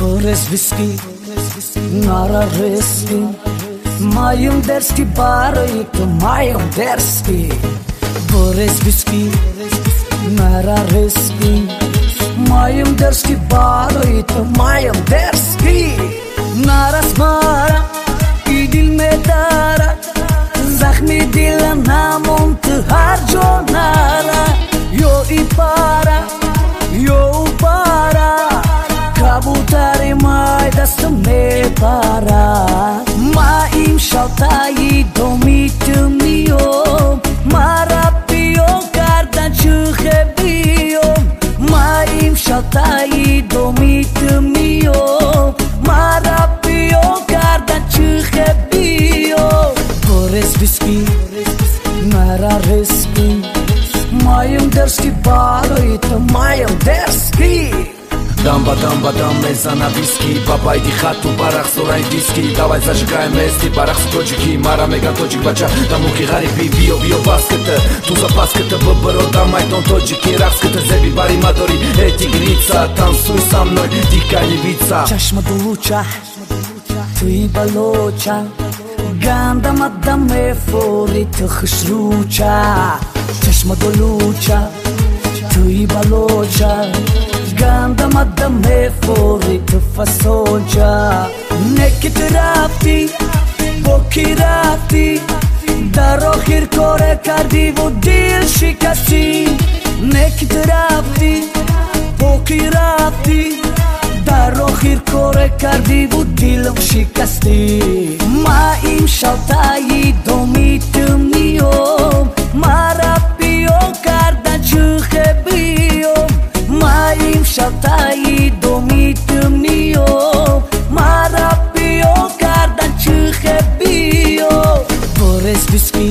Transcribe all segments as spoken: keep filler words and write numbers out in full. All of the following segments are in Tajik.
Borys whisky, nara risky. Mają derski bary, to mają derski. Borys whisky, nara risky. Mają derski bary, to mają derski. Naraz mara i dil me dara. Zahmi dila namon të hargjonara. Jo i para, jo u para. Kabutari maj dastë me para. Ma im shalta i domi të mio. Ma rapio karta që hebio. Ma im shalta i domi të mio. Ma rapio karta që hebio. Borys whisky, nara risky. Mają derski bary, to mają derski. Дамба, дамба, дам me zana viski. Baba idi khatu baraq soraj diski. Давай зажигаем вместе барaq с точки. Мара мега точек бача, да мухи гариби био био баската. Ту запаската ббро, дамай тон точки. Ракската зеби бари мадори, э тигрица. Танцуй со мной, дикая львица. Чашма до луча, ты балоча. Ganda madame fori të khshruqa. Çeshma do luqa, të i baloqa. Ganda madame fori të fasolqa. Ne këtë rafti, po ki rafti. Daro hirkore kardivo dil shikasi. Ne këtë rafti, po ki rafti. Daro hirkore kardivo dilëm shikasti. Ma im shalta i domi të mio. Ma rapio karda që hebio. Ma im shalta i domi të mio. Ma rapio karda që hebio. Borys whisky,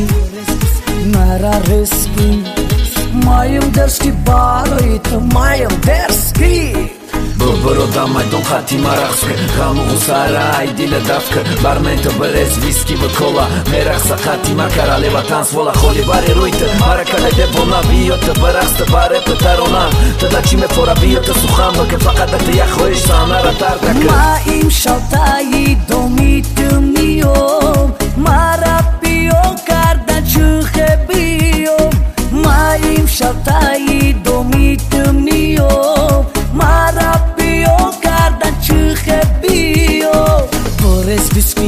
nara risky. Mają derski bary, to mają derski. Brbro damaj don khati maraqske. Gamu gusara i dile davke. Barmen të bërez viski vë kola. Meraq sa khati ma karaleva tans vola. Kholi bare rujtë, mara kale de bona bio. Të bëraq të bare për taronan. Të da qime fora bio të sukham. Bëke fakat dhe të jakho ish sa nara tartake. Ma im shalta i domi të mio. Ma rapio karda që hebio. Ma im shalta i domi të mio. Ma rapio karda që hebio. Borys whisky,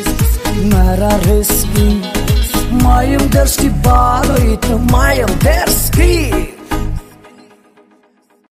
nara risky. Mają derski bary, to mają derski.